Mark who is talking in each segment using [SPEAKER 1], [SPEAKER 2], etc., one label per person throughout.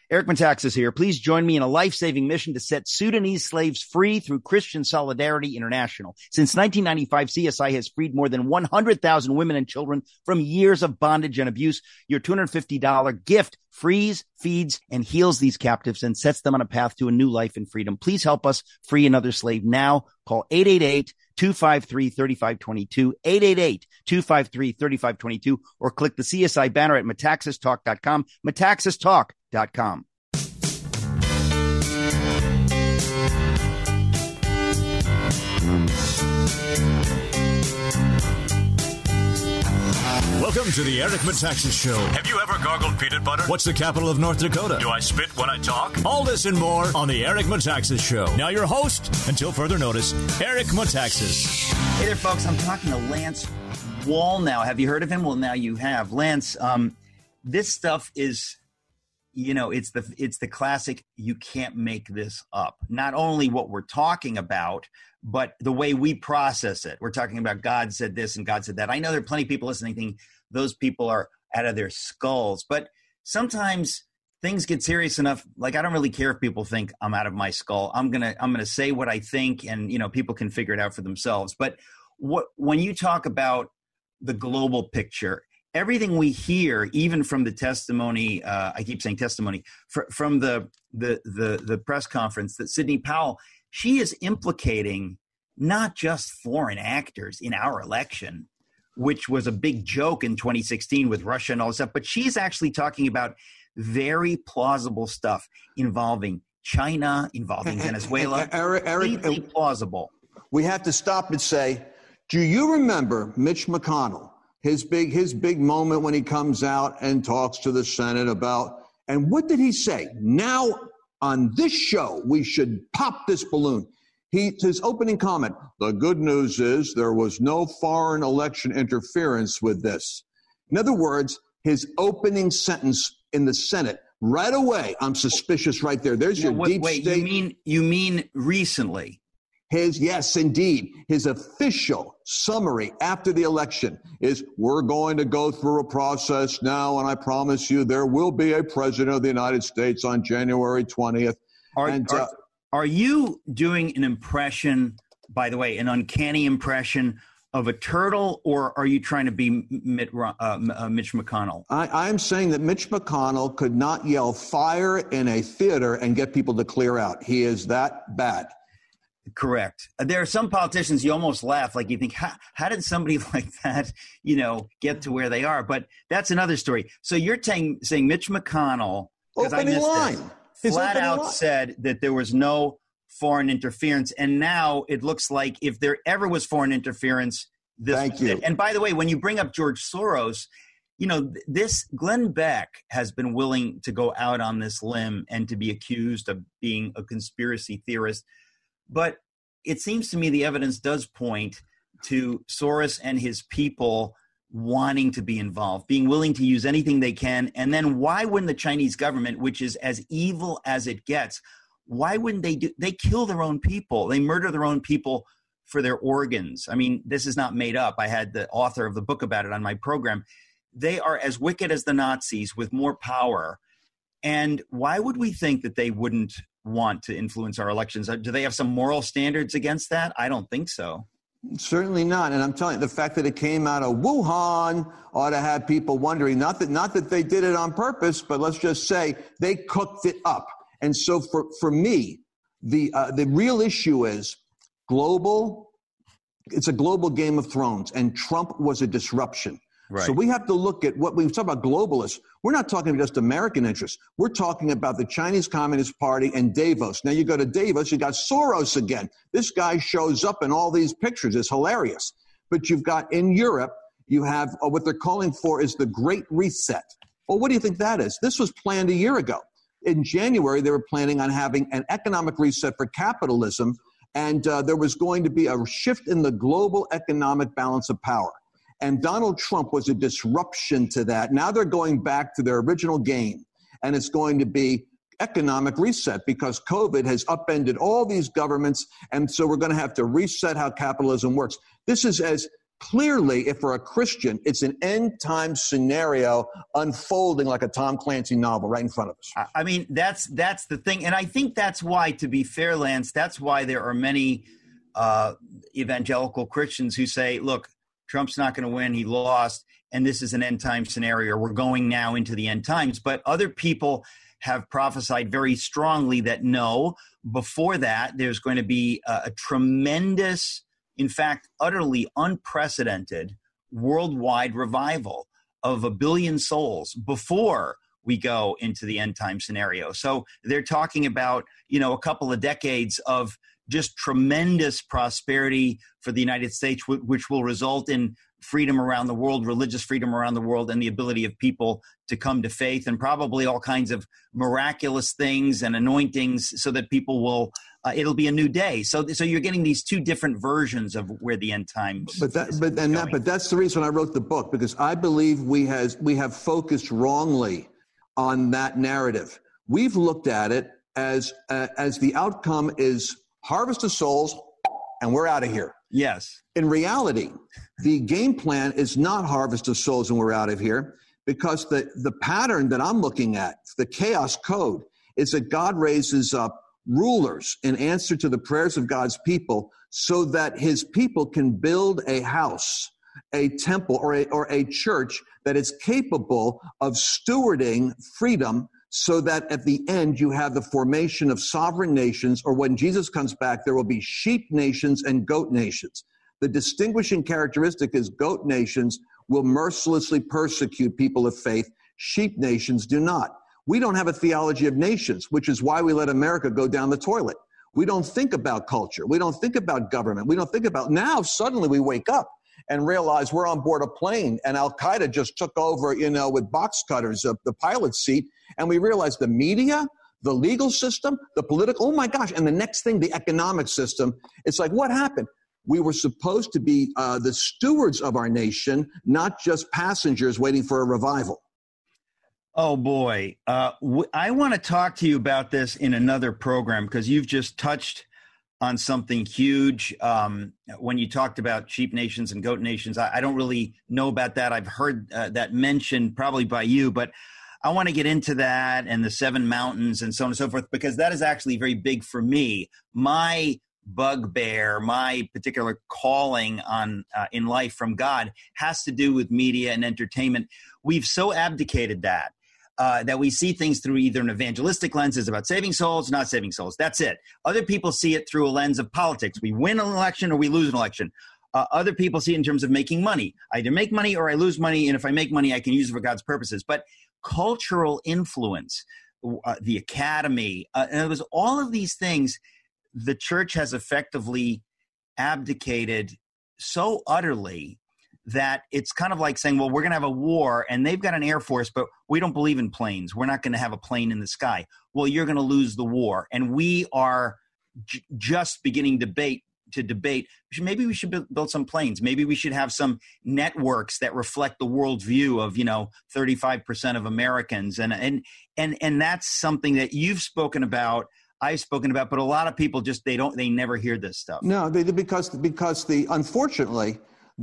[SPEAKER 1] Eric Metaxas here. Please join me in a life-saving mission to set Sudanese slaves free through Christian Solidarity International. Since 1995, CSI has freed more than 100,000 women and children from years of bondage and abuse. Your $250 gift frees, feeds, and heals these captives and sets them on a path to a new life in freedom. Please help us free another slave now. Call 888-253-3522, 888-253-3522, or click the CSI banner at metaxastalk.com, metaxastalk.com.
[SPEAKER 2] Welcome to the Eric Metaxas Show.
[SPEAKER 3] Have you ever gargled peanut butter?
[SPEAKER 2] What's the capital of North Dakota?
[SPEAKER 3] Do I spit when I talk?
[SPEAKER 2] All this and more on the Eric Metaxas Show. Now your host, until further notice, Eric Metaxas.
[SPEAKER 1] Hey there, folks. I'm talking to Lance Wallnau. Have you heard of him? Well, now you have. Lance, this stuff is, you know, it's the classic, you can't make this up. Not only what we're talking about, but the way we process it. We're talking about God said this and God said that. I know there are plenty of people listening thinking those people are out of their skulls, but sometimes things get serious enough. Like, I don't really care if people think I'm out of my skull. I'm gonna say what I think, and you know, people can figure it out for themselves. But when you talk about the global picture, everything we hear, even from the testimony, I keep saying testimony, from the press conference, that Sidney Powell, she is implicating not just foreign actors in our election, which was a big joke in 2016 with Russia and all this stuff, but she's actually talking about very plausible stuff involving China, involving Venezuela.
[SPEAKER 4] Eric,
[SPEAKER 1] plausible.
[SPEAKER 4] We have to stop and say, do you remember Mitch McConnell, his big moment when he comes out and talks to the Senate about, and what did he say? Now on this show, we should pop this balloon. His opening comment, the good news is there was no foreign election interference with this. In other words, his opening sentence in the Senate, right away, I'm suspicious right there. There's your deep state.
[SPEAKER 1] You mean recently?
[SPEAKER 4] Yes, indeed. His official summary after the election is, we're going to go through a process now, and I promise you there will be a president of the United States on January 20th.
[SPEAKER 1] Are you doing an impression, by the way, an uncanny impression of a turtle, or are you trying to be Mitch McConnell?
[SPEAKER 4] I'm saying that Mitch McConnell could not yell fire in a theater and get people to clear out. He is that bad.
[SPEAKER 1] Correct. There are some politicians you almost laugh, like you think, how did somebody like that, get to where they are? But that's another story. So you're saying Mitch McConnell, because I missed this, flat out said that there was no foreign interference. And now it looks like if there ever was foreign interference, this was it. And by the way, when you bring up George Soros, Glenn Beck has been willing to go out on this limb and to be accused of being a conspiracy theorist. But it seems to me the evidence does point to Soros and his people wanting to be involved, being willing to use anything they can. And then why wouldn't the Chinese government, which is as evil as it gets, why wouldn't they kill their own people? They murder their own people for their organs. I mean, this is not made up. I had the author of the book about it on my program. They are as wicked as the Nazis with more power. And why would we think that they wouldn't want to influence our elections? Do they have some moral standards against that? I don't think so.
[SPEAKER 4] Certainly not. And I'm telling you, the fact that it came out of Wuhan ought to have people wondering, not that they did it on purpose, but let's just say they cooked it up. And so for me, the real issue is global. It's a global Game of Thrones, and Trump was a disruption. Right. So we have to look at what we talk about globalists. We're not talking about just American interests. We're talking about the Chinese Communist Party and Davos. Now you go to Davos, you got Soros again. This guy shows up in all these pictures. It's hilarious. But you've got in Europe, you have what they're calling for is the Great Reset. Well, what do you think that is? This was planned a year ago. In January, they were planning on having an economic reset for capitalism, and there was going to be a shift in the global economic balance of power. And Donald Trump was a disruption to that. Now they're going back to their original game, and it's going to be economic reset because COVID has upended all these governments, and so we're going to have to reset how capitalism works. This is as Clearly, if for a Christian, it's an end-time scenario unfolding like a Tom Clancy novel right in front of us.
[SPEAKER 1] I mean, that's the thing. And I think that's why, to be fair, Lance, that's why there are many evangelical Christians who say, look, Trump's not going to win. He lost. And this is an end-time scenario. We're going now into the end times. But other people have prophesied very strongly that no, before that, there's going to be a tremendous, in fact, utterly unprecedented worldwide revival of 1 billion souls before we go into the end time scenario. So they're talking about, a couple of decades of just tremendous prosperity for the United States, which will result in freedom around the world, religious freedom around the world, and the ability of people to come to faith, and probably all kinds of miraculous things and anointings so that people will, it'll be a new day. So you're getting these two different versions of where the end times
[SPEAKER 4] But that's the reason I wrote the book, because I believe we have focused wrongly on that narrative. We've looked at it as the outcome is harvest of souls and we're out of here.
[SPEAKER 1] Yes.
[SPEAKER 4] In reality, the game plan is not harvest of souls and we're out of here, because the pattern that I'm looking at, the chaos code, is that God raises up rulers in answer to the prayers of God's people so that his people can build a house, a temple, or a church that is capable of stewarding freedom, so that at the end you have the formation of sovereign nations, or when Jesus comes back, there will be sheep nations and goat nations. The distinguishing characteristic is goat nations will mercilessly persecute people of faith. Sheep nations do not. We don't have a theology of nations, which is why we let America go down the toilet. We don't think about culture. We don't think about government. We don't think about, now suddenly we wake up and realize we're on board a plane and Al-Qaeda just took over, with box cutters of the pilot's seat. And we realize the media, the legal system, the political, oh my gosh. And the next thing, the economic system. It's like, what happened? We were supposed to be the stewards of our nation, not just passengers waiting for a revival.
[SPEAKER 1] Oh, boy. I want to talk to you about this in another program, because you've just touched on something huge. When you talked about sheep nations and goat nations, I don't really know about that. I've heard that mentioned probably by you, but I want to get into that and the 7 mountains and so on and so forth, because that is actually very big for me. My bugbear, my particular calling on in life from God has to do with media and entertainment. We've so abdicated that. That we see things through either an evangelistic lens, is about saving souls, not saving souls. That's it. Other people see it through a lens of politics. We win an election or we lose an election. Other people see it in terms of making money. I either make money or I lose money, and if I make money, I can use it for God's purposes. But cultural influence, the academy, and it was all of these things, the church has effectively abdicated so utterly that it's kind of like saying, well, we're going to have a war and they've got an air force, but we don't believe in planes. We're not going to have a plane in the sky. Well, you're going to lose the war. And we are just beginning to debate, maybe we should build some planes. Maybe we should have some networks that reflect the worldview of, 35% of Americans. And that's something that you've spoken about, I've spoken about, but a lot of people just, they never hear this stuff.
[SPEAKER 4] No, because unfortunately,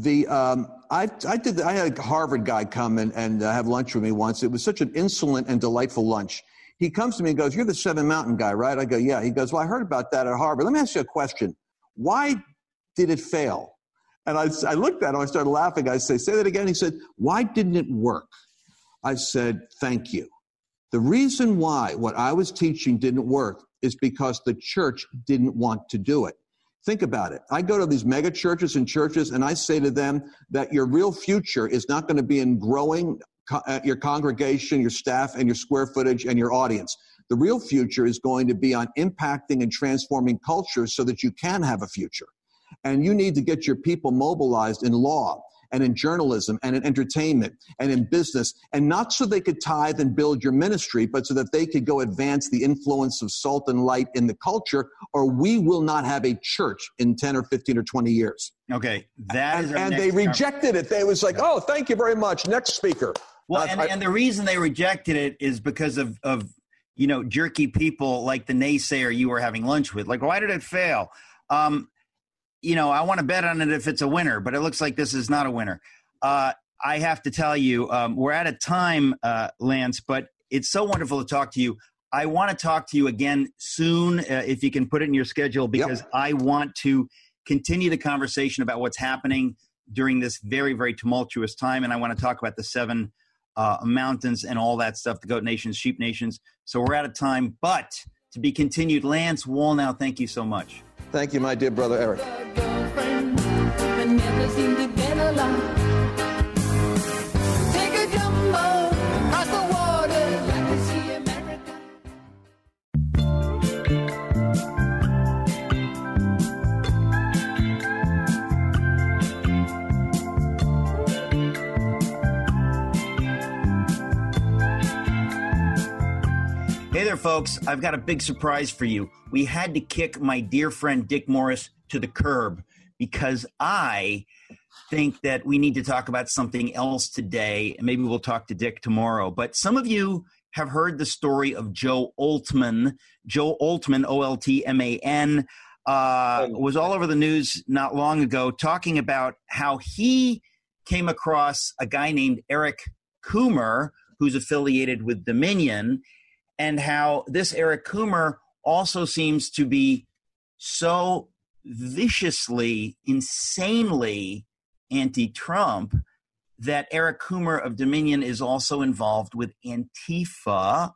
[SPEAKER 4] I had a Harvard guy come and have lunch with me once. It was such an insolent and delightful lunch. He comes to me and goes, "You're the 7 Mountain guy, right?" I go, "Yeah." He goes, "Well, I heard about that at Harvard. Let me ask you a question. Why did it fail?" And I looked at him. I started laughing. I said, "Say that again." He said, "Why didn't it work?" I said, "Thank you. The reason why what I was teaching didn't work is because the church didn't want to do it." Think about it. I go to these mega churches and churches, and I say to them that your real future is not going to be in growing your congregation, your staff, and your square footage and your audience. The real future is going to be on impacting and transforming culture so that you can have a future. And you need to get your people mobilized in law and in journalism and in entertainment and in business, and not so they could tithe and build your ministry, but so that they could go advance the influence of salt and light in the culture, or we will not have a church in 10 or 15 or 20 years.
[SPEAKER 1] Okay. And
[SPEAKER 4] they rejected it. They was like, "Oh, thank you very much. Next speaker."
[SPEAKER 1] Well, and the reason they rejected it is because of jerky people like the naysayer you were having lunch with. Like, why did it fail? I want to bet on it if it's a winner, but it looks like this is not a winner. I have to tell you, we're out of time, Lance, but it's so wonderful to talk to you. I want to talk to you again soon, if you can put it in your schedule, because I want to continue the conversation about what's happening during this very, very tumultuous time. And I want to talk about the 7 mountains and all that stuff, the goat nations, sheep nations. So we're out of time, but to be continued. Lance Wallnau, thank you so much.
[SPEAKER 4] Thank you, my dear brother Eric.
[SPEAKER 1] Hey there, folks. I've got a big surprise for you. We had to kick my dear friend Dick Morris to the curb because I think that we need to talk about something else today. Maybe we'll talk to Dick tomorrow. But some of you have heard the story of Joe Oltmann. Joe Oltmann, O-L-T-M-A-N, was all over the news not long ago talking about how he came across a guy named Eric Coomer, who's affiliated with Dominion, and how this Eric Coomer also seems to be so viciously, insanely anti-Trump that Eric Coomer of Dominion is also involved with Antifa.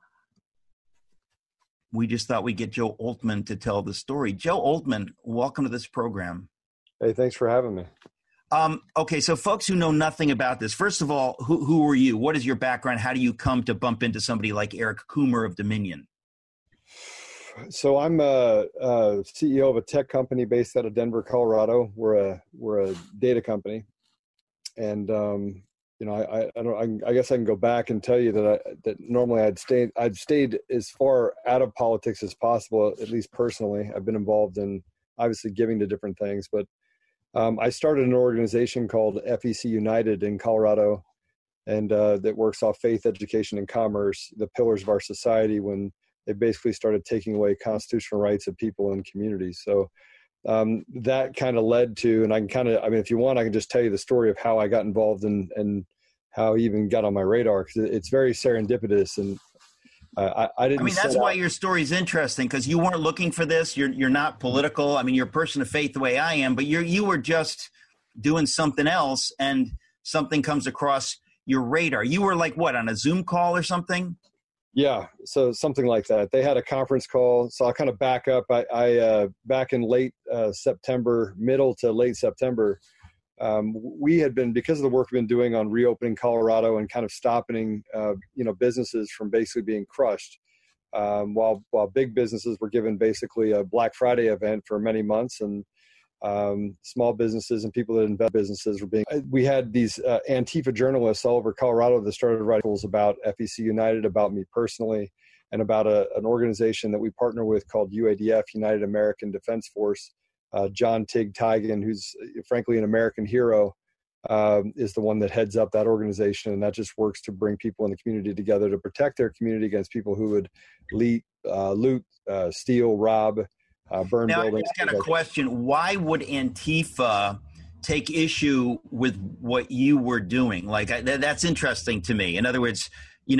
[SPEAKER 1] We just thought we'd get Joe Oltmann to tell the story. Joe Oltmann, welcome to this program.
[SPEAKER 5] Hey, thanks for having me.
[SPEAKER 1] Okay, so folks who know nothing about this, first of all, who are you? What is your background? How do you come to bump into somebody like Eric Coomer of Dominion?
[SPEAKER 5] So I'm a CEO of a tech company based out of Denver, Colorado. We're a data company, and I guess I can go back and tell you that normally I'd stayed as far out of politics as possible, at least personally. I've been involved in obviously giving to different things, but I started an organization called FEC United in Colorado, and that works off faith, education, and commerce, the pillars of our society, when they basically started taking away constitutional rights of people and communities. So that kind of led to, and if you want, I can just tell you the story of how I got involved and how he even got on my radar, because it's very serendipitous. And I didn't.
[SPEAKER 1] I mean, that's why your story is interesting, because you weren't looking for this. You're not political. I mean, you're a person of faith the way I am, but you were just doing something else, and something comes across your radar. You were like what, on a Zoom call or something?
[SPEAKER 5] Yeah, so something like that. They had a conference call, so I'll kind of back up. I back in late September, middle to late September, we had been, because of the work we've been doing on reopening Colorado and kind of stopping, businesses from basically being crushed, while big businesses were given basically a Black Friday event for many months, and small businesses and people that invest in businesses we had these Antifa journalists all over Colorado that started writing articles about FEC United, about me personally, and about an organization that we partner with called UADF, United American Defense Force. John Tig Tigan, who's frankly an American hero, is the one that heads up that organization, and that just works to bring people in the community together to protect their community against people who would loot, steal, rob, burn buildings.
[SPEAKER 1] I just got a question. Why would Antifa take issue with what you were doing? Like, that's interesting to me. In other words,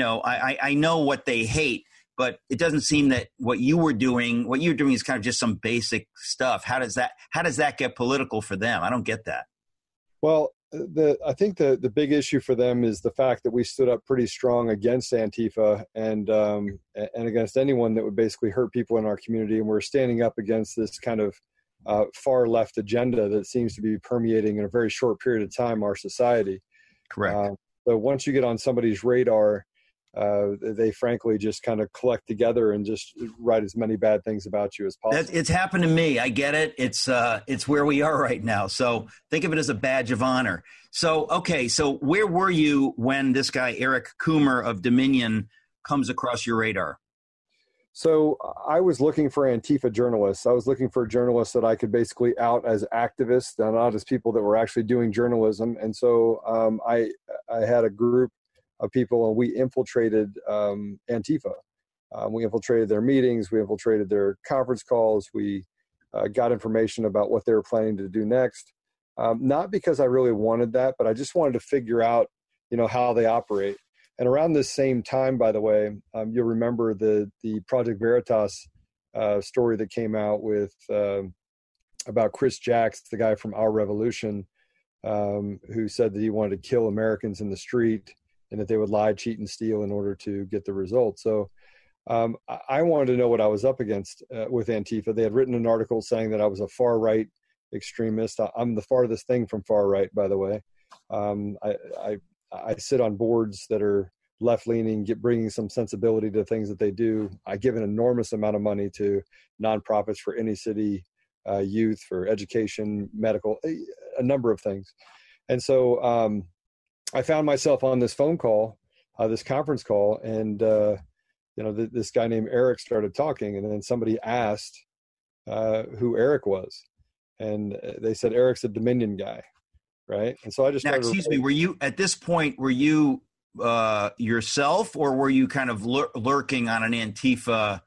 [SPEAKER 1] I know what they hate, but it doesn't seem that what you're doing is kind of just some basic stuff. How does that get political for them? I don't get that.
[SPEAKER 5] Well, I think the big issue for them is the fact that we stood up pretty strong against Antifa and against anyone that would basically hurt people in our community. And we're standing up against this kind of far left agenda that seems to be permeating in a very short period of time our society.
[SPEAKER 1] Correct.
[SPEAKER 5] So once you get on somebody's radar, they frankly just kind of collect together and just write as many bad things about you as possible.
[SPEAKER 1] It's happened to me. I get it. It's where we are right now. So think of it as a badge of honor. So, okay. So where were you when this guy, Eric Coomer of Dominion, comes across your radar?
[SPEAKER 5] So I was looking for Antifa journalists. I was looking for journalists that I could basically out as activists and not as people that were actually doing journalism. And so I had a group of people, and we infiltrated Antifa. We infiltrated their meetings. We infiltrated their conference calls. We got information about what they were planning to do next. Not because I really wanted that, but I just wanted to figure out, how they operate. And around this same time, by the way, you'll remember the Project Veritas story that came out with about Chris Jacks, the guy from Our Revolution, who said that he wanted to kill Americans in the street and that they would lie, cheat, and steal in order to get the results. So I wanted to know what I was up against with Antifa. They had written an article saying that I was a far-right extremist. I'm the farthest thing from far-right, by the way. I sit on boards that are left-leaning, bringing some sensibility to things that they do. I give an enormous amount of money to nonprofits for inner city youth, for education, medical, a number of things. And so I found myself on this phone call, this conference call, and this guy named Eric started talking, and then somebody asked who Eric was, and they said Eric's a Dominion guy, right? And so I just
[SPEAKER 1] excuse me, were you at this point? Were you yourself, or were you kind of lurking on an Antifa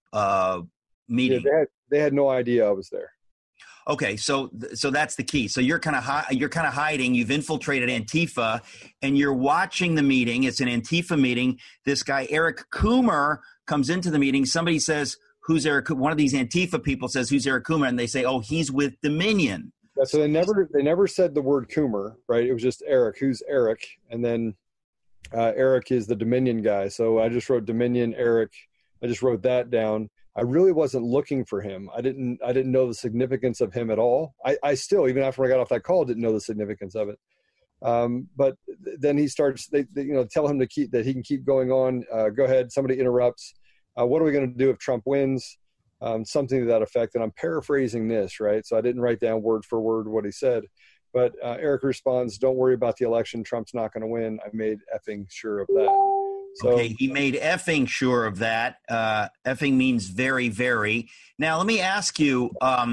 [SPEAKER 1] meeting?
[SPEAKER 5] Yeah, they had no idea I was there.
[SPEAKER 1] Okay, so that's the key. So you're kind of hiding. You've infiltrated Antifa, and you're watching the meeting. It's an Antifa meeting. This guy Eric Coomer comes into the meeting. Somebody says, "Who's Eric?" One of these Antifa people says, "Who's Eric Coomer?" And they say, "Oh, he's with Dominion."
[SPEAKER 5] Yeah, so they never said the word Coomer, right? It was just Eric. Who's Eric? And then Eric is the Dominion guy. So I just wrote Dominion Eric. I just wrote that down. I really wasn't looking for him. I didn't know the significance of him at all. I still, even after I got off that call, didn't know the significance of it. But then he starts, they tell him that he can keep going on. Go ahead. Somebody interrupts. What are we going to do if Trump wins? Something to that effect. And I'm paraphrasing this, right? So I didn't write down word for word what he said. But Eric responds, "Don't worry about the election. Trump's not going to win. I made effing sure of that." So,
[SPEAKER 1] okay, he made effing sure of that. Effing means very, very. Now, let me ask you,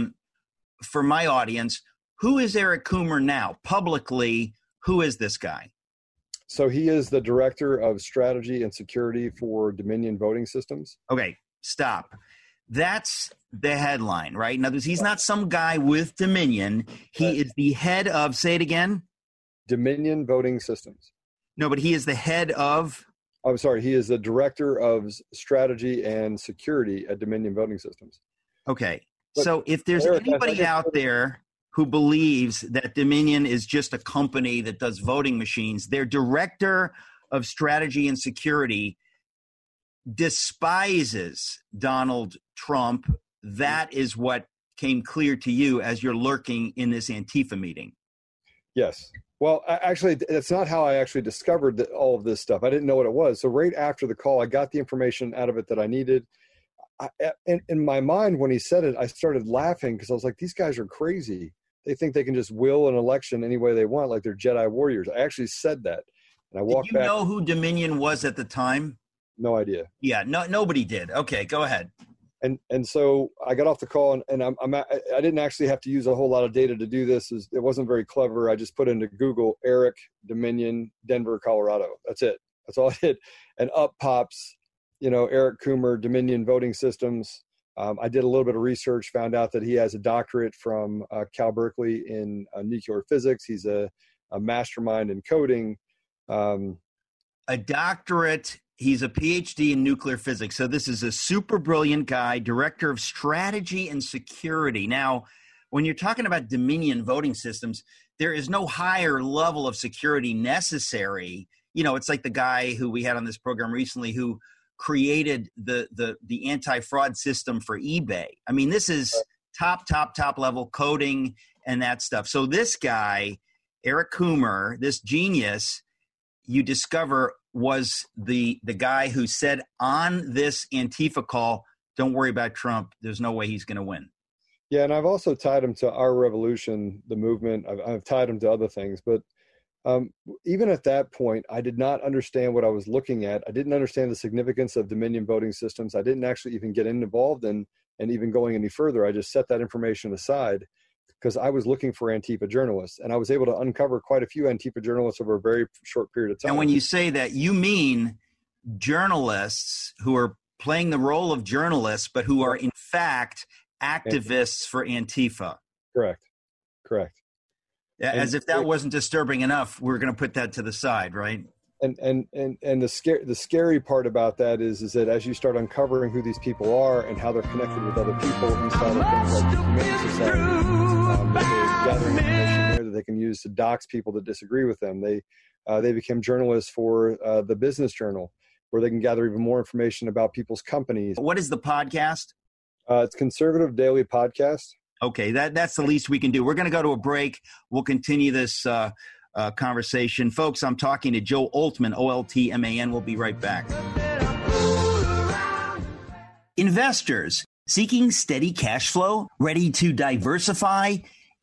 [SPEAKER 1] for my audience, who is Eric Coomer now? Publicly, who is this guy?
[SPEAKER 5] So he is the director of strategy and security for Dominion Voting Systems.
[SPEAKER 1] Okay, stop. That's the headline, right? In other words, he's not some guy with Dominion. He is the head of, say it again?
[SPEAKER 5] Dominion Voting Systems.
[SPEAKER 1] No, but he is the head of...
[SPEAKER 5] I'm sorry, he is the director of strategy and security at Dominion Voting Systems.
[SPEAKER 1] Okay. So if there's anybody out there who believes that Dominion is just a company that does voting machines, their director of strategy and security despises Donald Trump. That is what came clear to you as you're lurking in this Antifa meeting.
[SPEAKER 5] Yes. Well, actually, that's not how I actually discovered all of this stuff. I didn't know what it was. So right after the call, I got the information out of it that I needed. In my mind, when he said it, I started laughing because I was like, these guys are crazy. They think they can just will an election any way they want, like they're Jedi warriors. I actually said that. And I walked back.
[SPEAKER 1] Did you know who Dominion was at the time?
[SPEAKER 5] No idea.
[SPEAKER 1] Yeah, nobody did. Okay, go ahead.
[SPEAKER 5] And so I got off the call, and I didn't actually have to use a whole lot of data to do this. It wasn't very clever. I just put into Google Eric Dominion Denver, Colorado. That's it. That's all I did. And up pops, Eric Coomer Dominion Voting Systems. I did a little bit of research, found out that he has a doctorate from Cal Berkeley in nuclear physics. He's a mastermind in coding.
[SPEAKER 1] A doctorate. He's a PhD in nuclear physics. So this is a super brilliant guy, director of strategy and security. Now, when you're talking about Dominion Voting Systems, there is no higher level of security necessary. It's like the guy who we had on this program recently who created the anti-fraud system for eBay. I mean, this is top level coding and that stuff. So this guy, Eric Coomer, this genius, you discover was the guy who said on this Antifa call, "Don't worry about Trump. There's no way he's going to win."
[SPEAKER 5] Yeah, and I've also tied him to Our Revolution, the movement. I've tied him to other things. But even at that point, I did not understand what I was looking at. I didn't understand the significance of Dominion Voting Systems. I didn't actually even get involved in and even going any further. I just set that information aside because I was looking for Antifa journalists, and I was able to uncover quite a few Antifa journalists over a very short period of time.
[SPEAKER 1] And when you say that, you mean journalists who are playing the role of journalists, but who are in fact activists for Antifa.
[SPEAKER 5] Correct.
[SPEAKER 1] As if that wasn't disturbing enough, we're going to put that to the side, right?
[SPEAKER 5] And the scary part about that is that as you start uncovering who these people are and how they're connected with other people inside of things like the Humane Society, that they're gathering information there that they can use to dox people that disagree with them. They became journalists for the Business Journal, where they can gather even more information about people's companies.
[SPEAKER 1] What is the podcast?
[SPEAKER 5] It's Conservative Daily Podcast.
[SPEAKER 1] Okay, that's the least we can do. We're going to go to a break. We'll continue this conversation. Folks, I'm talking to Joe Oltmann, O-L-T-M-A-N. We'll be right back. Investors seeking steady cash flow, ready to diversify?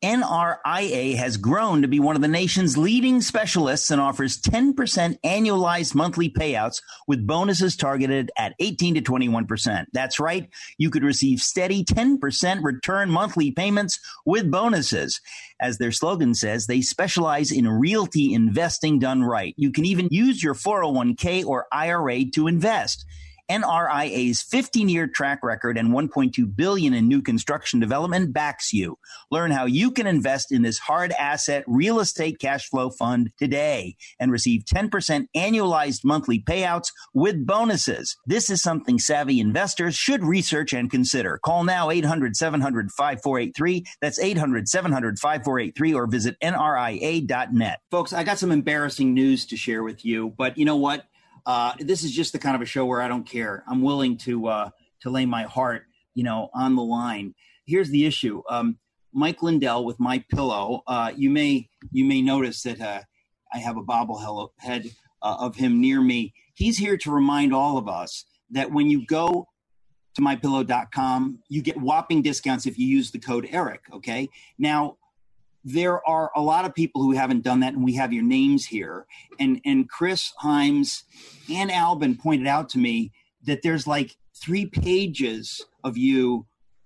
[SPEAKER 1] NRIA has grown to be one of the nation's leading specialists and offers 10% annualized monthly payouts with bonuses targeted at 18 to 21%. That's right. You could receive steady 10% return monthly payments with bonuses. As their slogan says, they specialize in realty investing done right. You can even use your 401k or IRA to invest. NRIA's 15-year track record and $1.2 billion in new construction development backs you. Learn how you can invest in this hard asset real estate cash flow fund today and receive 10% annualized monthly payouts with bonuses. This is something savvy investors should research and consider. Call now 800-700-5483. That's 800-700-5483 or visit NRIA.net. Folks, I got some embarrassing news to share with you, but you know what? This is just the kind of a show where I don't care. I'm willing to lay my heart, on the line. Here's the issue. Mike Lindell with MyPillow. You may notice that I have a bobblehead of him near me. He's here to remind all of us that when you go to MyPillow.com, you get whopping discounts if you use the code Eric. Okay. Now, there are a lot of people who haven't done that, and we have your names here. And Chris Himes and Albin pointed out to me that there's like 3 pages of you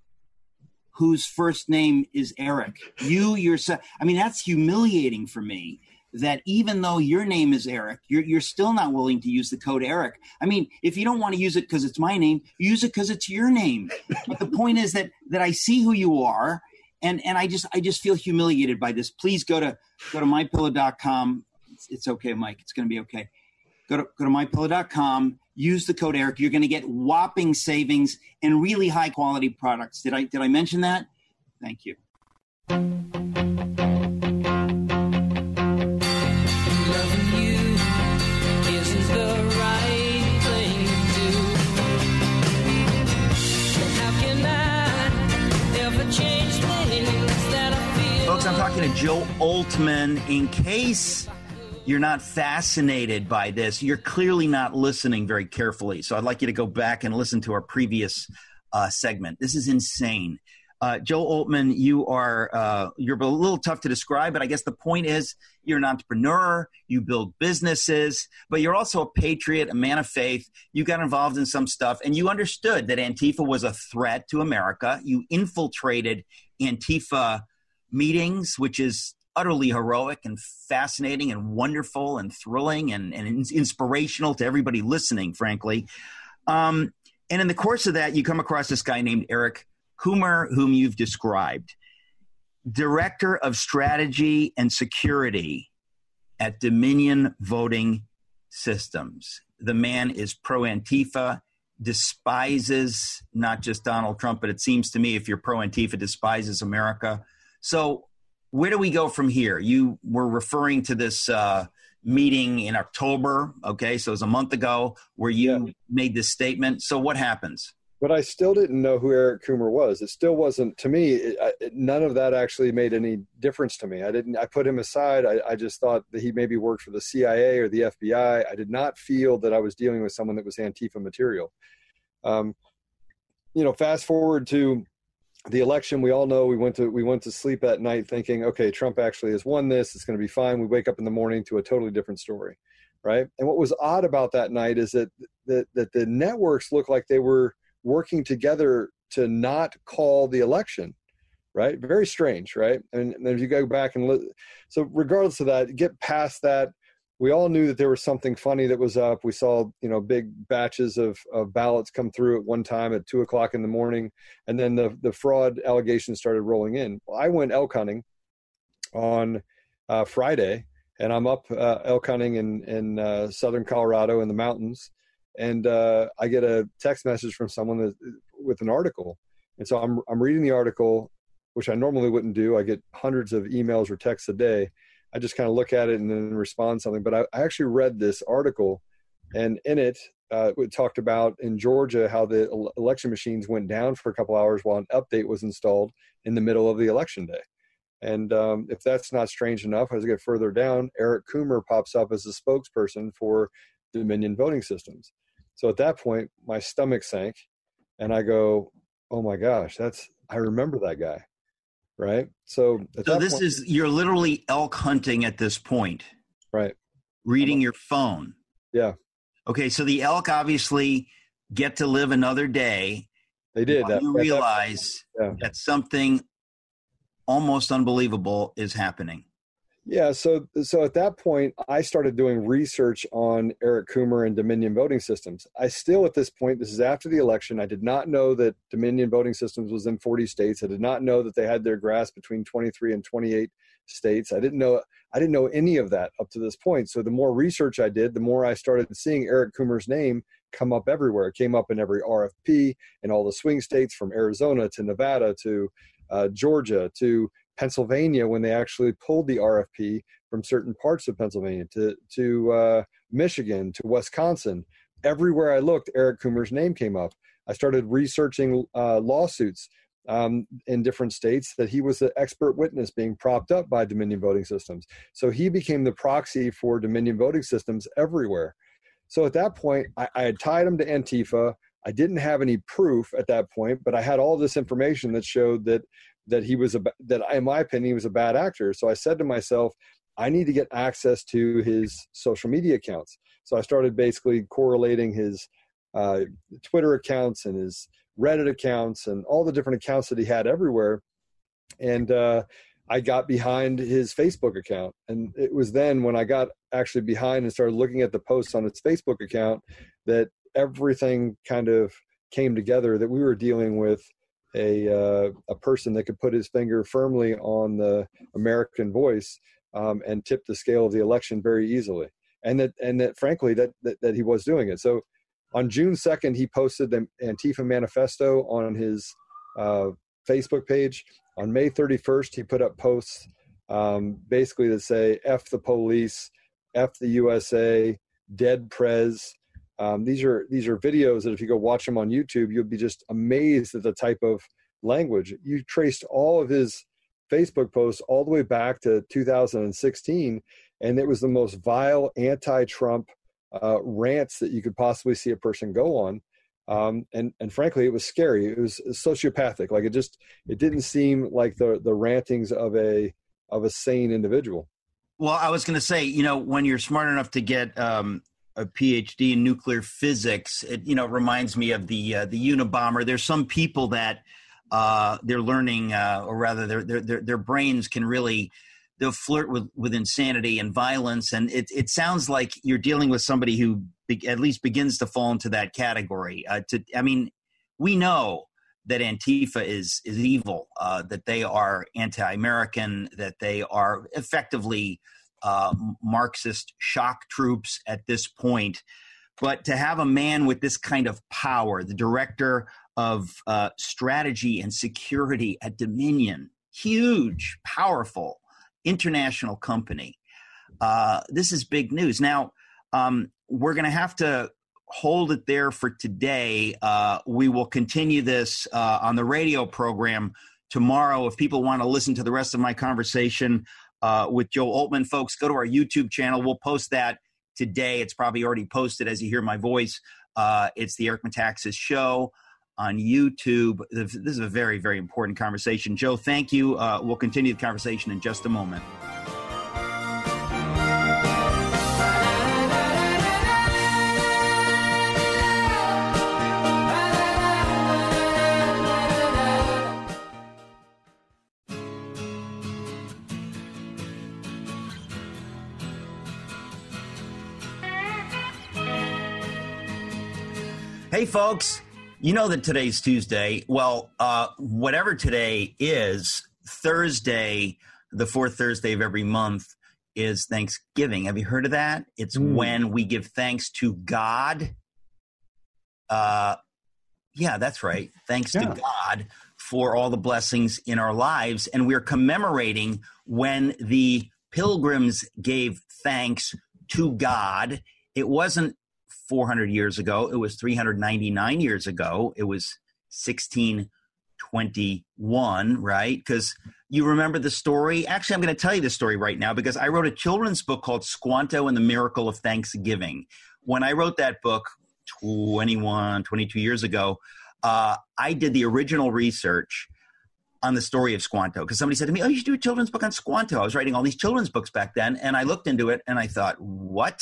[SPEAKER 1] whose first name is Eric. You yourself. I mean, that's humiliating for me, that even though your name is Eric, you're still not willing to use the code Eric. I mean, if you don't want to use it because it's my name, use it because it's your name. But the point is that I see who you are. And I just feel humiliated by this. Please go to mypillow.com. It's okay, Mike. It's going to be okay. Go to mypillow.com. Use the code Eric. You're going to get whopping savings and really high quality products. Did I mention that? Thank you. Folks, I'm talking to Joe Oltmann. In case you're not fascinated by this, you're clearly not listening very carefully. So I'd like you to go back and listen to our previous segment. This is insane. Joe Oltmann, you're a little tough to describe, but I guess the point is you're an entrepreneur, you build businesses, but you're also a patriot, a man of faith. You got involved in some stuff, and you understood that Antifa was a threat to America. You infiltrated Antifa meetings, which is utterly heroic and fascinating and wonderful and thrilling and inspirational to everybody listening, frankly. And in the course of that, you come across this guy named Eric Coomer, whom you've described, Director of Strategy and Security at Dominion Voting Systems. The man is pro-Antifa, despises not just Donald Trump, but it seems to me if you're pro-Antifa, despises America. So where do we go from here? You were referring to this meeting in October, okay? So it was a month ago where you made this statement. So what happens?
[SPEAKER 5] But I still didn't know who Eric Coomer was. It still wasn't, to me, none of that actually made any difference to me. I put him aside. I just thought that he maybe worked for the CIA or the FBI. I did not feel that I was dealing with someone that was Antifa material. Fast forward to the election, we all know we went to sleep at night thinking, okay, Trump actually has won this. It's going to be fine. We wake up in the morning to a totally different story, right? And what was odd about that night is that the networks looked like they were working together to not call the election, right? Very strange, right? And if you go back and look, so regardless of that, get past that, we all knew that there was something funny that was up. We saw, big batches of ballots come through at one time at 2:00 in the morning. And then the fraud allegations started rolling in. Well, I went elk hunting on Friday, and I'm up elk hunting in southern Colorado in the mountains. And I get a text message from someone with an article. And so I'm reading the article, which I normally wouldn't do. I get hundreds of emails or texts a day. I just kind of look at it and then respond something. But I actually read this article, and in it, it talked about in Georgia how the election machines went down for a couple hours while an update was installed in the middle of the election day. And if that's not strange enough, as I get further down, Eric Coomer pops up as a spokesperson for Dominion Voting Systems. So at that point, my stomach sank, and I go, "Oh my gosh, I remember that guy." Right. So
[SPEAKER 1] you're literally elk hunting at this point.
[SPEAKER 5] Right.
[SPEAKER 1] Reading your phone.
[SPEAKER 5] Yeah.
[SPEAKER 1] Okay. So the elk obviously get to live another day.
[SPEAKER 5] They did.
[SPEAKER 1] You realize that something almost unbelievable is happening.
[SPEAKER 5] Yeah. So at that point, I started doing research on Eric Coomer and Dominion Voting Systems. I still, at this point, this is after the election, I did not know that Dominion Voting Systems was in 40 states. I did not know that they had their grasp between 23 and 28 states. I didn't know any of that up to this point. So the more research I did, the more I started seeing Eric Coomer's name come up everywhere. It came up in every RFP in all the swing states, from Arizona to Nevada to Georgia to Pennsylvania, when they actually pulled the RFP from certain parts of Pennsylvania to Michigan to Wisconsin. Everywhere I looked, Eric Coomer's name came up. I started researching lawsuits in different states that he was the expert witness being propped up by Dominion Voting Systems. So he became the proxy for Dominion Voting Systems everywhere. So at that point, I had tied him to Antifa. I didn't have any proof at that point, but I had all this information that showed that he was in my opinion, he was a bad actor. So I said to myself, I need to get access to his social media accounts. So I started basically correlating his Twitter accounts and his Reddit accounts and all the different accounts that he had everywhere. And I got behind his Facebook account. And it was then when I got actually behind and started looking at the posts on his Facebook account that everything kind of came together, that we were dealing with a person that could put his finger firmly on the American voice and tip the scale of the election very easily. And that frankly, that he was doing it. So on June 2nd, he posted the Antifa manifesto on his Facebook page. On May 31st, he put up posts basically that say, F the police, F the USA, dead Prez. These are videos that if you go watch them on YouTube, you'll be just amazed at the type of language. You traced all of his Facebook posts all the way back to 2016, and it was the most vile anti-Trump rants that you could possibly see a person go on. And frankly, it was scary. It was sociopathic. Like it didn't seem like the rantings of a sane individual.
[SPEAKER 1] Well, I was going to say, when you're smart enough to get a PhD in nuclear physics, it reminds me of the Unabomber. There's some people that they're learning, or rather, their brains can really, they'll flirt with insanity and violence, and it sounds like you're dealing with somebody who at least begins to fall into that category. We know that Antifa is evil, that they are anti-American, that they are effectively Marxist shock troops at this point. But to have a man with this kind of power, the director of strategy and security at Dominion, huge, powerful international company, this is big news. Now, we're going to have to hold it there for today. We will continue this on the radio program tomorrow. If people want to listen to the rest of my conversation with Joe Oltmann, folks, go to our YouTube channel. We'll post that today. It's probably already posted as you hear my voice. It's the Eric Metaxas Show on YouTube. This is a very, very important conversation. Joe, thank you. We'll continue the conversation in just a moment. Hey, folks, you know that today's Tuesday. Well, whatever today is, Thursday, the fourth Thursday of every month, is Thanksgiving. Have you heard of that? It's when we give thanks to God. Yeah, that's right. Thanks to God for all the blessings in our lives. And we're commemorating when the Pilgrims gave thanks to God. It wasn't 400 years ago. It was 399 years ago. It was 1621, right? Because you remember the story. Actually, I'm going to tell you the story right now because I wrote a children's book called Squanto and the Miracle of Thanksgiving. When I wrote that book 22 years ago, I did the original research on the story of Squanto because somebody said to me, oh, you should do a children's book on Squanto. I was writing all these children's books back then, and I looked into it, and I thought, what?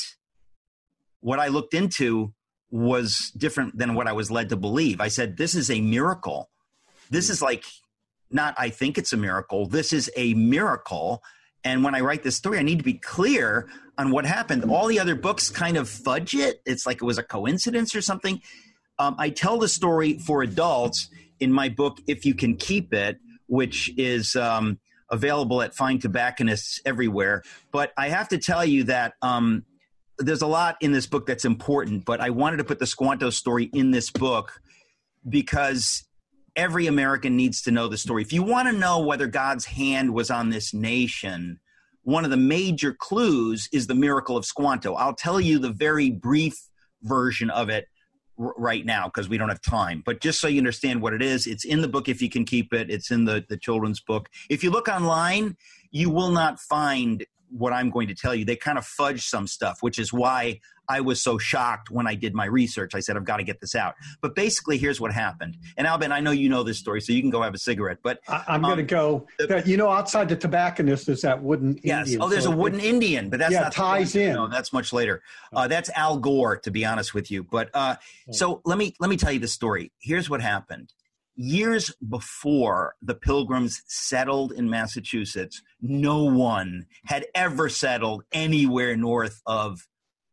[SPEAKER 1] What I looked into was different than what I was led to believe. I said, this is a miracle. This is like, not I think it's a miracle. This is a miracle. And when I write this story, I need to be clear on what happened. All the other books kind of fudge it. It's like it was a coincidence or something. I tell the story for adults in my book, If You Can Keep It, which is available at fine tobacconists everywhere. But I have to tell you that there's a lot in this book that's important, but I wanted to put the Squanto story in this book because every American needs to know the story. If you want to know whether God's hand was on this nation, one of the major clues is the miracle of Squanto. I'll tell you the very brief version of it right now because we don't have time. But just so you understand what it is, it's in the book If You Can Keep It. It's in the children's book. If you look online, you will not find what I'm going to tell you. They kind of fudge some stuff, which is why I was so shocked when I did my research. I said, I've got to get this out. But basically, here's what happened. And Albin, I know you know this story, so you can go have a cigarette. But
[SPEAKER 6] I'm going to go. Outside the tobacconist is that wooden Indian.
[SPEAKER 1] Yes. Oh, there's a wooden Indian, but that's not
[SPEAKER 6] ties in.
[SPEAKER 1] No, that's much later. That's Al Gore, to be honest with you. But so let me tell you the story. Here's what happened. Years before the Pilgrims settled in Massachusetts, no one had ever settled anywhere north of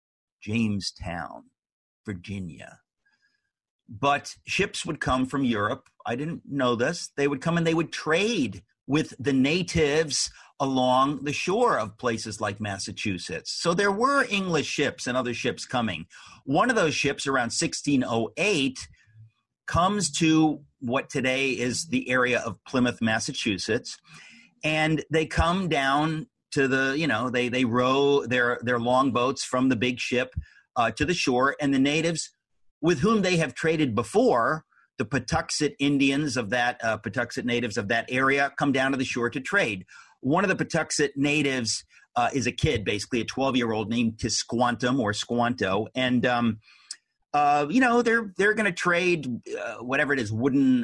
[SPEAKER 1] Jamestown, Virginia. But ships would come from Europe. I didn't know this. They would come and they would trade with the natives along the shore of places like Massachusetts. So there were English ships and other ships coming. One of those ships around 1608 comes to what today is the area of Plymouth, Massachusetts, and they come down to the, they row their longboats from the big ship to the shore, and the natives with whom they have traded before, the Patuxet Indians of that, Patuxet natives of that area, come down to the shore to trade. One of the Patuxet natives is a kid, basically a 12-year-old named Tisquantum or Squanto, and they're going to trade whatever it is, wooden,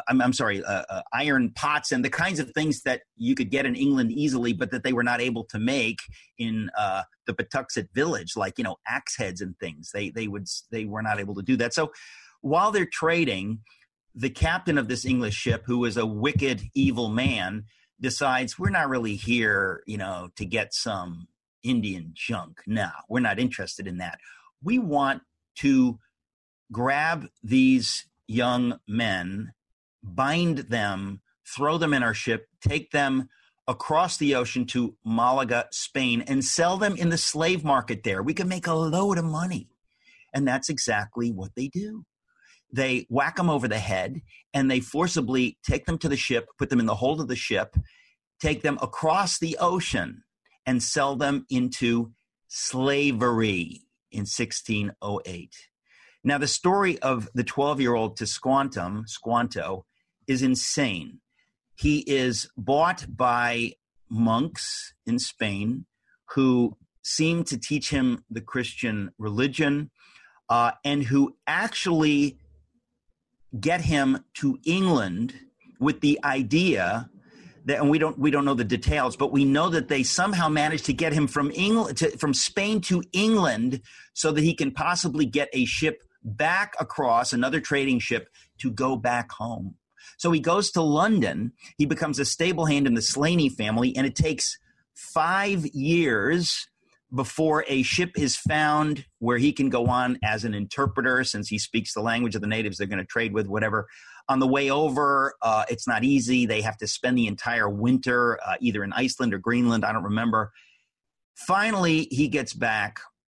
[SPEAKER 1] iron pots and the kinds of things that you could get in England easily, but that they were not able to make in the Patuxet village, like, axe heads and things. They were not able to do that. So while they're trading, the captain of this English ship, who is a wicked, evil man, decides we're not really here, to get some Indian junk. No, we're not interested in that. We want to grab these young men, bind them, throw them in our ship, take them across the ocean to Malaga, Spain, and sell them in the slave market there. We could make a load of money. And that's exactly what they do. They whack them over the head, and they forcibly take them to the ship, put them in the hold of the ship, take them across the ocean, and sell them into slavery in 1608. Now, the story of the 12-year-old Squanto, is insane. He is bought by monks in Spain who seem to teach him the Christian religion and who actually get him to England with the idea that, and we don't know the details, but we know that they somehow managed to get him from Spain to England so that he can possibly get a ship back across, another trading ship, to go back home. So he goes to London. He becomes a stable hand in the Slaney family, and it takes 5 years before a ship is found where he can go on as an interpreter, since he speaks the language of the natives they're going to trade with, whatever. On the way over, it's not easy. They have to spend the entire winter either in Iceland or Greenland. I don't remember. Finally, he gets back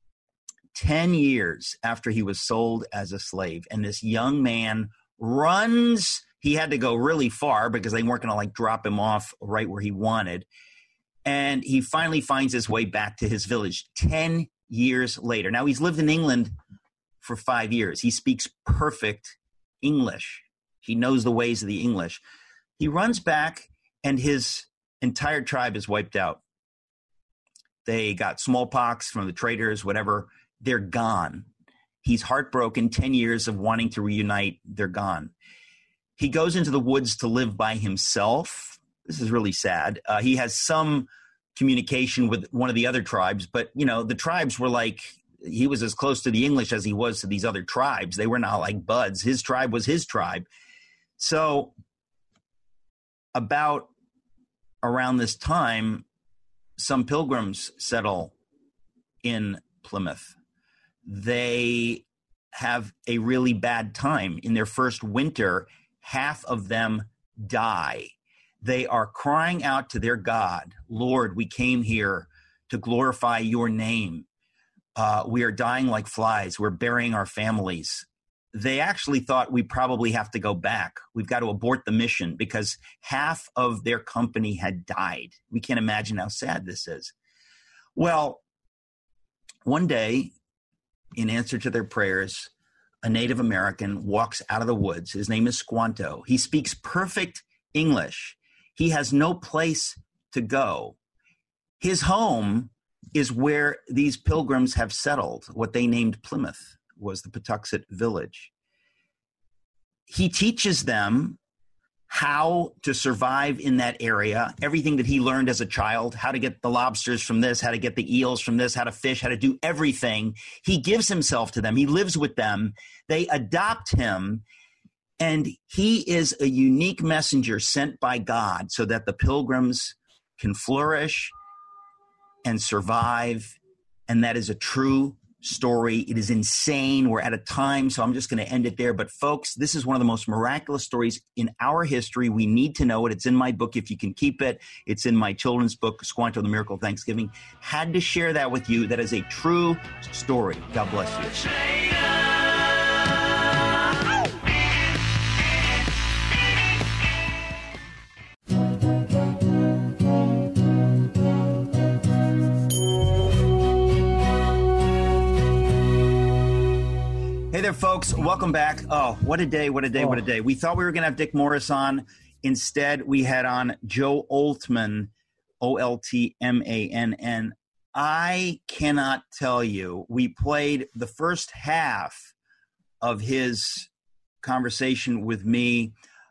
[SPEAKER 1] 10 years after he was sold as a slave. And this young man runs. He had to go really far because they weren't going to like drop him off right where he wanted. And he finally finds his way back to his village 10 years later. Now, he's lived in England for 5 years. He speaks perfect English. He knows the ways of the English. He runs back, and his entire tribe is wiped out. They got smallpox from the traders, whatever. They're gone. He's heartbroken. 10 years of wanting to reunite. They're gone. He goes into the woods to live by himself. This is really sad. He has some communication with one of the other tribes, but, you know, the tribes were like, he was as close to the English as he was to these other tribes. They were not like buds. His tribe was his tribe. So about around this time, some pilgrims settle in Plymouth. They have a really bad time. In their first winter, half of them die. They are crying out to their God, Lord, we came here to glorify your name. We are dying like flies. We're burying our families. They actually thought we probably have to go back. We've got to abort the mission because half of their company had died. We can't imagine how sad this is. Well, one day, in answer to their prayers, a Native American walks out of the woods. His name is Squanto. He speaks perfect English. He has no place to go. His home is where these pilgrims have settled. What they named Plymouth was the Patuxet village. He teaches them how to survive in that area, everything that he learned as a child, how to get the lobsters from this, how to get the eels from this, how to fish, how to do everything. He gives himself to them. He lives with them. They adopt him, and he is a unique messenger sent by God so that the pilgrims can flourish and survive, and that is a true story. It is insane. We're at a time, so I'm just going to end it there. But folks, this is one of the most miraculous stories in our history. We need to know it. It's in my book, if you can keep it. It's in my children's book, Squanto, The Miracle of Thanksgiving. Had to share that with you. That is a true story. God bless you. Hey there, folks. Welcome back. Oh, what a day, what a day, what a day. We thought we were going to have Dick Morris on. Instead, we had on Joe Oltmann, Oltmann. I cannot tell you, we played the first half of his conversation with me.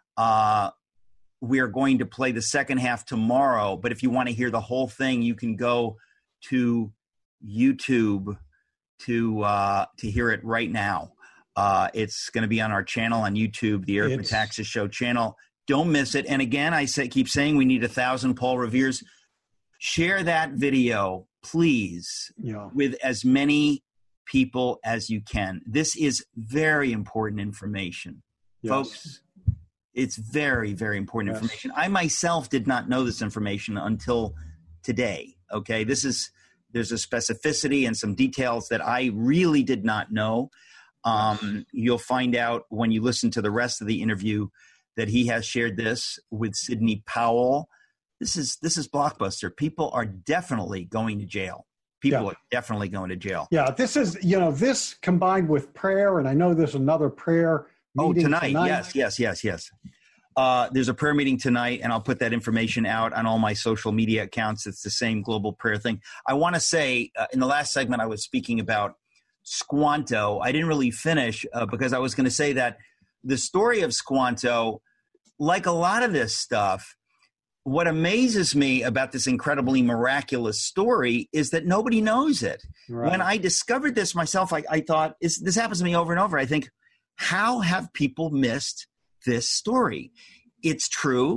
[SPEAKER 1] We are going to play the second half tomorrow, but if you want to hear the whole thing, you can go to YouTube to hear it right now. It's going to be on our channel on YouTube, the Eric Metaxas Show channel. Don't miss it. And again, keep saying we need 1,000 Paul Reveres. Share that video, please, with as many people as you can. This is very important information, folks. It's very, very important information. I myself did not know this information until today. Okay, there's a specificity and some details that I really did not know. You'll find out when you listen to the rest of the interview that he has shared this with Sidney Powell. This is blockbuster. People are definitely going to jail. People are definitely going to jail.
[SPEAKER 6] Yeah, this is, this combined with prayer, and I know there's another prayer meeting tonight.
[SPEAKER 1] Yes. There's a prayer meeting tonight, and I'll put that information out on all my social media accounts. It's the same global prayer thing. I want to say, in the last segment, I was speaking about Squanto. I didn't really finish because I was going to say that the story of Squanto, like a lot of this stuff, what amazes me about this incredibly miraculous story is that nobody knows it. Right. When I discovered this myself, I thought, this happens to me over and over. I think, how have people missed this story? It's true.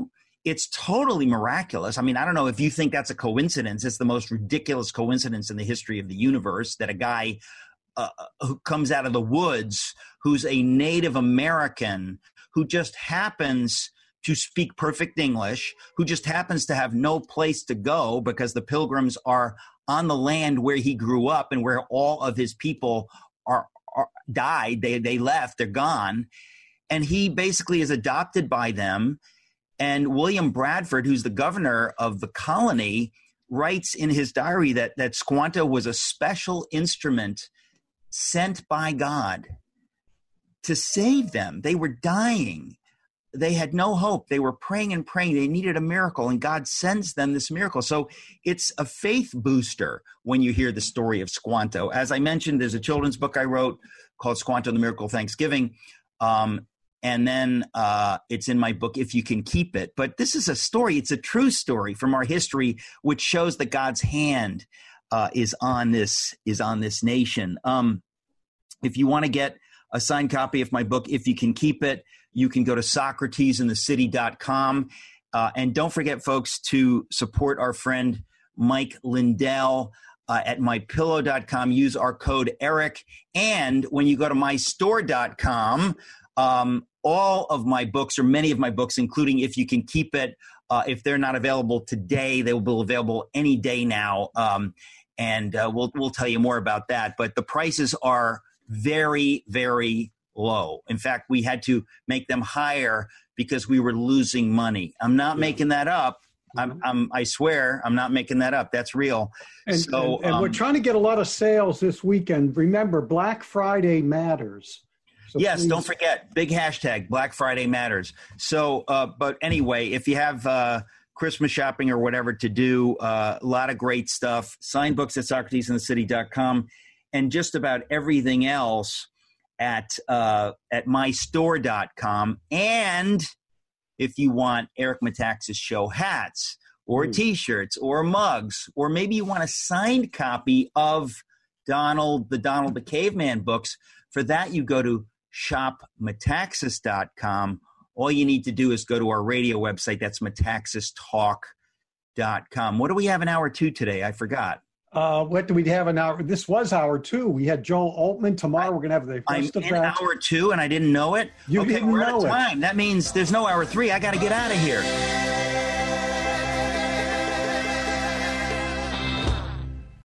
[SPEAKER 1] it's totally miraculous. I mean, I don't know if you think that's a coincidence. It's the most ridiculous coincidence in the history of the universe that a guy who comes out of the woods, who's a Native American, who just happens to speak perfect English, who just happens to have no place to go because the Pilgrims are on the land where he grew up and where all of his people are died. They left, they're gone. And he basically is adopted by them. And William Bradford, who's the governor of the colony, writes in his diary that Squanto was a special instrument sent by God to save them. They were dying. They had no hope. They were praying and praying. They needed a miracle, and God sends them this miracle. So it's a faith booster when you hear the story of Squanto. As I mentioned, there's a children's book I wrote called Squanto the Miracle of Thanksgiving. And then it's in my book, If You Can Keep It. But this is a story. It's a true story from our history, which shows that God's hand is on this nation. If you want to get a signed copy of my book, If You Can Keep It, you can go to SocratesInTheCity.com. And don't forget, folks, to support our friend Mike Lindell at MyPillow.com. Use our code ERIC. And when you go to MyStore.com, all of my books, or many of my books, including If You Can Keep It, if they're not available today, they will be available any day now. And we'll tell you more about that. But the prices are very, very low. In fact, we had to make them higher because we were losing money. I'm not making that up. I swear I'm not making that up. That's real.
[SPEAKER 6] And we're trying to get a lot of sales this weekend. Remember, Black Friday matters. So
[SPEAKER 1] yes,
[SPEAKER 6] please.
[SPEAKER 1] Don't forget, big hashtag, Black Friday matters. So, but anyway, if you have Christmas shopping or whatever to do, a lot of great stuff. Signed books at SocratesInTheCity.com, and just about everything else at MyStore.com. And if you want Eric Metaxas show hats or T-shirts or mugs, or maybe you want a signed copy of Donald the Caveman books, for that you go to shopmetaxas.com. All you need to do is go to our radio website. That's metaxastalk.com. What do we have in hour 2 today? I forgot.
[SPEAKER 6] What do we have in hour? This was hour 2. We had Joel Altman. Tomorrow we're going to have the
[SPEAKER 1] I'm in hour 2 and I didn't know it.
[SPEAKER 6] You didn't
[SPEAKER 1] we're
[SPEAKER 6] know
[SPEAKER 1] out of time. That means there's no hour 3. I got to get out of here.